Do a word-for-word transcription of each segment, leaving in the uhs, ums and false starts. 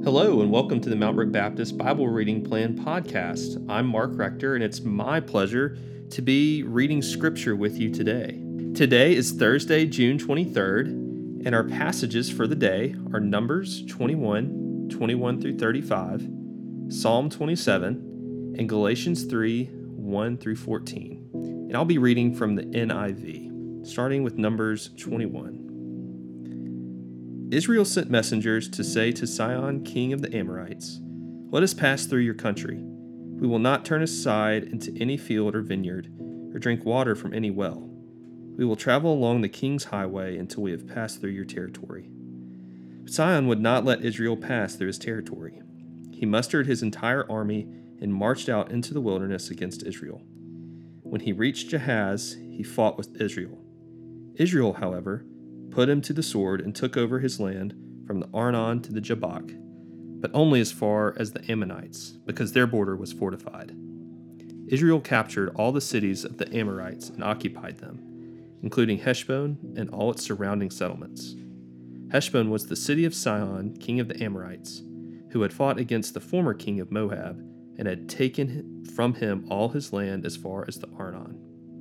Hello, and welcome to the Mount Brook Baptist Bible Reading Plan podcast. I'm Mark Rector, and it's my pleasure to be reading scripture with you today. Today is Thursday, June twenty-third, and our passages for the day are Numbers twenty-one, twenty-one through thirty-five, Psalm twenty-seven, and Galatians three, one through fourteen. And I'll be reading from the N I V, starting with Numbers twenty-one. Israel sent messengers to say to Sihon, king of the Amorites, "Let us pass through your country. We will not turn aside into any field or vineyard, or drink water from any well. We will travel along the king's highway until we have passed through your territory." But Sihon would not let Israel pass through his territory. He mustered his entire army and marched out into the wilderness against Israel. When he reached Jahaz, he fought with Israel. Israel, however, put him to the sword and took over his land from the Arnon to the Jabbok, but only as far as the Ammonites, because their border was fortified. Israel captured all the cities of the Amorites and occupied them, including Heshbon and all its surrounding settlements. Heshbon was the city of Sihon, king of the Amorites, who had fought against the former king of Moab and had taken from him all his land as far as the Arnon.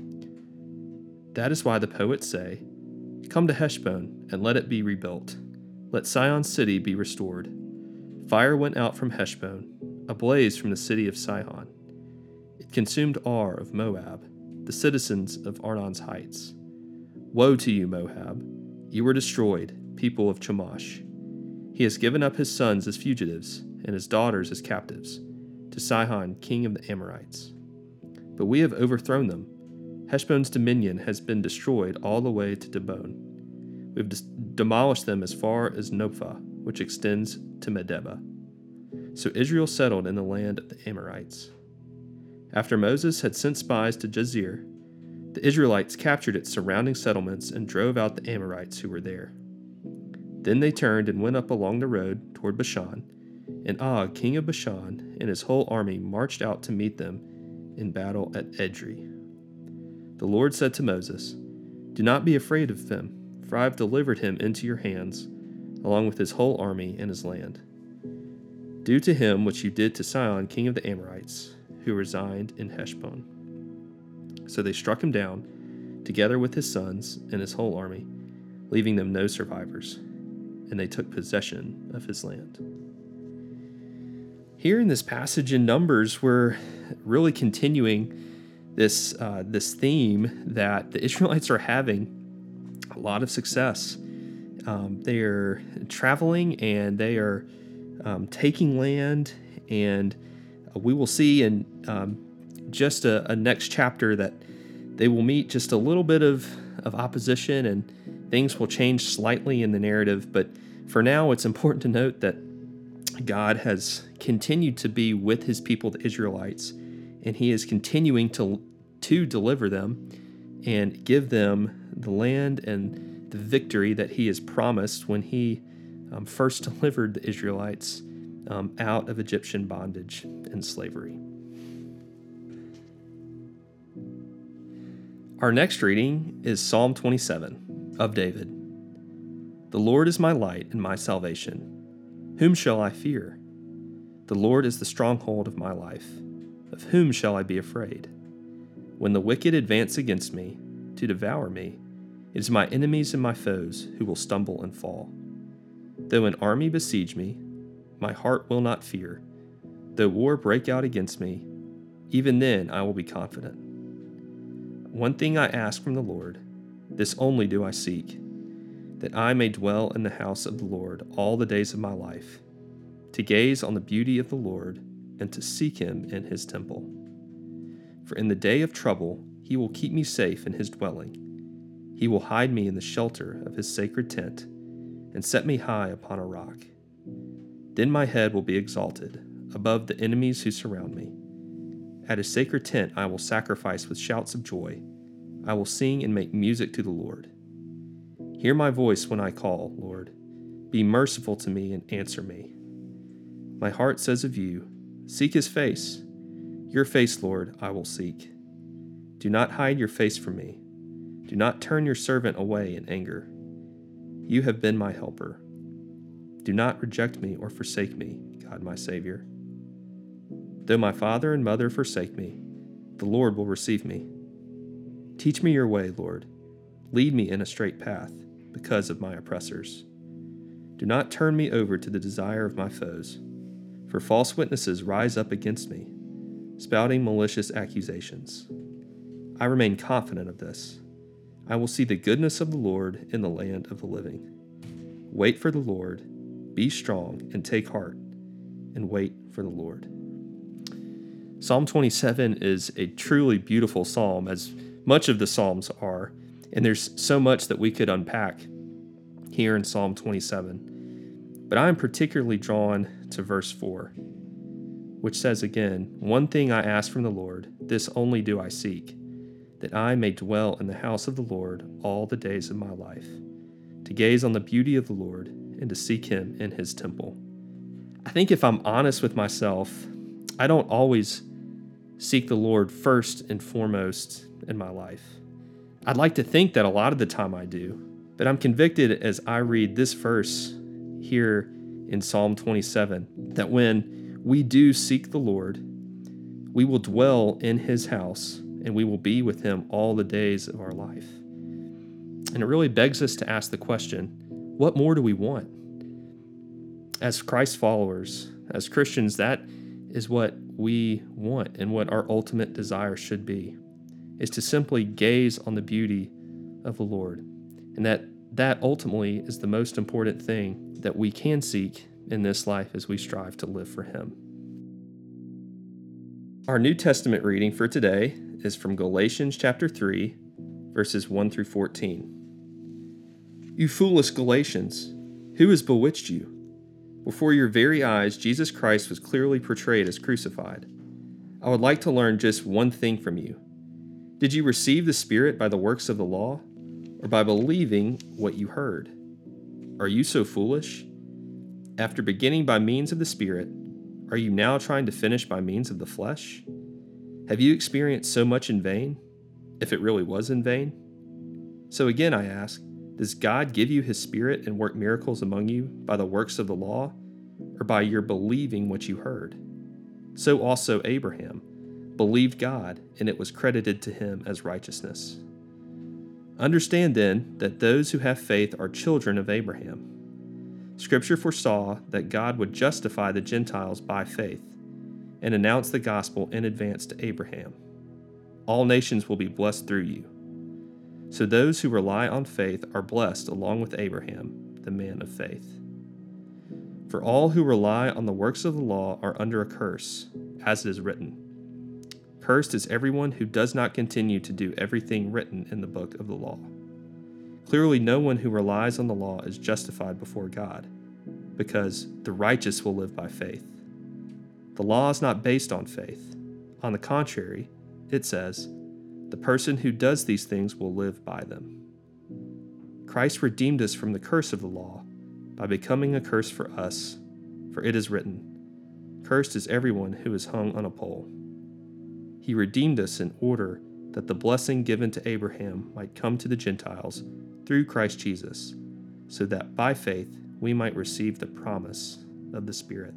That is why the poets say, "Come to Heshbon, and let it be rebuilt. Let Sihon's city be restored. Fire went out from Heshbon, a blaze from the city of Sihon. It consumed Ar of Moab, the citizens of Arnon's heights. Woe to you, Moab! You were destroyed, people of Chemosh. He has given up his sons as fugitives, and his daughters as captives, to Sihon, king of the Amorites. But we have overthrown them. Heshbon's dominion has been destroyed all the way to Dibon. We have dis- demolished them as far as Nophah, which extends to Medeba." So Israel settled in the land of the Amorites. After Moses had sent spies to Jazer, the Israelites captured its surrounding settlements and drove out the Amorites who were there. Then they turned and went up along the road toward Bashan, and Og, king of Bashan, and his whole army marched out to meet them in battle at Edrei. The Lord said to Moses, "Do not be afraid of them, for I have delivered him into your hands, along with his whole army and his land. Do to him what you did to Sihon, king of the Amorites, who resigned in Heshbon." So they struck him down, together with his sons and his whole army, leaving them no survivors, and they took possession of his land. Here in this passage in Numbers, we're really continuing this uh, this theme that the Israelites are having a lot of success. Um, they are traveling and they are um, taking land, and uh, we will see in um, just a, a next chapter that they will meet just a little bit of, of opposition, and things will change slightly in the narrative. But for now, it's important to note that God has continued to be with his people, the Israelites, and he is continuing to, to deliver them and give them the land and the victory that he has promised when he um, first delivered the Israelites um, out of Egyptian bondage and slavery. Our next reading is Psalm twenty-seven of David. "The Lord is my light and my salvation. Whom shall I fear? The Lord is the stronghold of my life. Of whom shall I be afraid? When the wicked advance against me to devour me, it is my enemies and my foes who will stumble and fall. Though an army besiege me, my heart will not fear. Though war break out against me, even then I will be confident. One thing I ask from the Lord, this only do I seek, that I may dwell in the house of the Lord all the days of my life, to gaze on the beauty of the Lord and to seek him in his temple. For in the day of trouble he will keep me safe in his dwelling. He will hide me in the shelter of his sacred tent and set me high upon a rock. Then my head will be exalted above the enemies who surround me. At his sacred tent I will sacrifice with shouts of joy. I will sing and make music to the Lord. Hear my voice when I call, Lord. Be merciful to me and answer me. My heart says of you, seek his face. Your face, Lord, I will seek. Do not hide your face from me. Do not turn your servant away in anger. You have been my helper. Do not reject me or forsake me, God my Savior. Though my father and mother forsake me, the Lord will receive me. Teach me your way, Lord. Lead me in a straight path because of my oppressors. Do not turn me over to the desire of my foes, for false witnesses rise up against me, spouting malicious accusations. I remain confident of this. I will see the goodness of the Lord in the land of the living. Wait for the Lord, be strong, and take heart, and wait for the Lord. Psalm twenty-seven is a truly beautiful psalm, as much of the Psalms are, and there's so much that we could unpack here in Psalm twenty-seven. But I am particularly drawn to verse four, which says again, "One thing I ask from the Lord, this only do I seek, that I may dwell in the house of the Lord all the days of my life, to gaze on the beauty of the Lord and to seek him in his temple." I think if I'm honest with myself, I don't always seek the Lord first and foremost in my life. I'd like to think that a lot of the time I do, but I'm convicted as I read this verse here in Psalm twenty-seven that when we do seek the Lord, we will dwell in his house and we will be with him all the days of our life. And it really begs us to ask the question, what more do we want? As Christ followers, as Christians, that is what we want and what our ultimate desire should be, is to simply gaze on the beauty of the Lord. And that that ultimately is the most important thing that we can seek in this life as we strive to live for him. Our New Testament reading for today is from Galatians chapter three, verses one through fourteen. You foolish Galatians, who has bewitched you? Before your very eyes, Jesus Christ was clearly portrayed as crucified. I would like to learn just one thing from you. Did you receive the Spirit by the works of the law, or by believing what you heard? Are you so foolish? After beginning by means of the Spirit, are you now trying to finish by means of the flesh? Have you experienced so much in vain, if it really was in vain? So again I ask, does God give you his Spirit and work miracles among you by the works of the law, or by your believing what you heard? So also Abraham believed God, and it was credited to him as righteousness. Understand then that those who have faith are children of Abraham. Scripture foresaw that God would justify the Gentiles by faith and announce the gospel in advance to Abraham. All nations will be blessed through you. So those who rely on faith are blessed along with Abraham, the man of faith. For all who rely on the works of the law are under a curse, as it is written, "Cursed is everyone who does not continue to do everything written in the book of the law." Clearly, no one who relies on the law is justified before God, because the righteous will live by faith. The law is not based on faith. On the contrary, it says, "The person who does these things will live by them." Christ redeemed us from the curse of the law by becoming a curse for us, for it is written, "Cursed is everyone who is hung on a pole." He redeemed us in order that the blessing given to Abraham might come to the Gentiles through Christ Jesus, so that by faith we might receive the promise of the Spirit.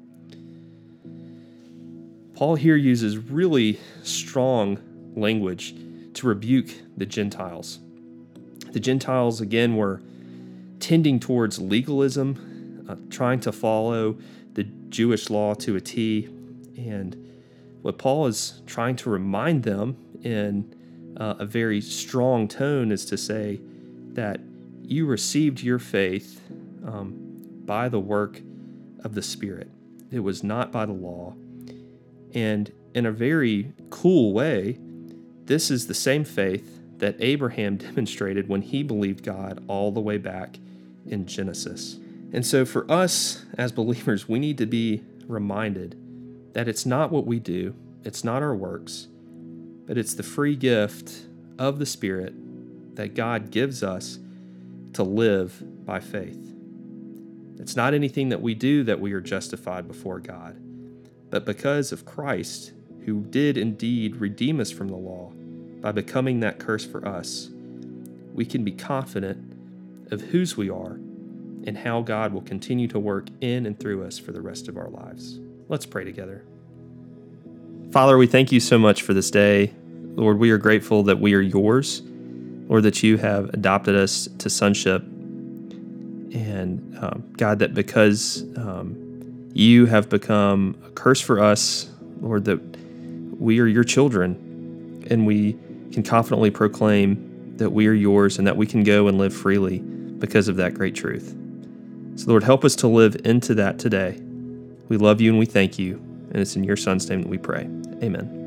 Paul here uses really strong language to rebuke the Gentiles. The Gentiles, again, were tending towards legalism, uh, trying to follow the Jewish law to a T, and what Paul is trying to remind them in uh, a very strong tone is to say that you received your faith um, by the work of the Spirit. It was not by the law. And in a very cool way, this is the same faith that Abraham demonstrated when he believed God all the way back in Genesis. And so for us as believers, we need to be reminded that it's not what we do, it's not our works, but it's the free gift of the Spirit that God gives us to live by faith. It's not anything that we do that we are justified before God, but because of Christ, who did indeed redeem us from the law by becoming that curse for us, we can be confident of whose we are and how God will continue to work in and through us for the rest of our lives. Let's pray together. Father, we thank you so much for this day. Lord, we are grateful that we are yours. Lord, that you have adopted us to sonship. And um, God, that because um, you have become a curse for us, Lord, that we are your children, and we can confidently proclaim that we are yours and that we can go and live freely because of that great truth. So Lord, help us to live into that today. We love you and we thank you, and it's in your Son's name that we pray. Amen.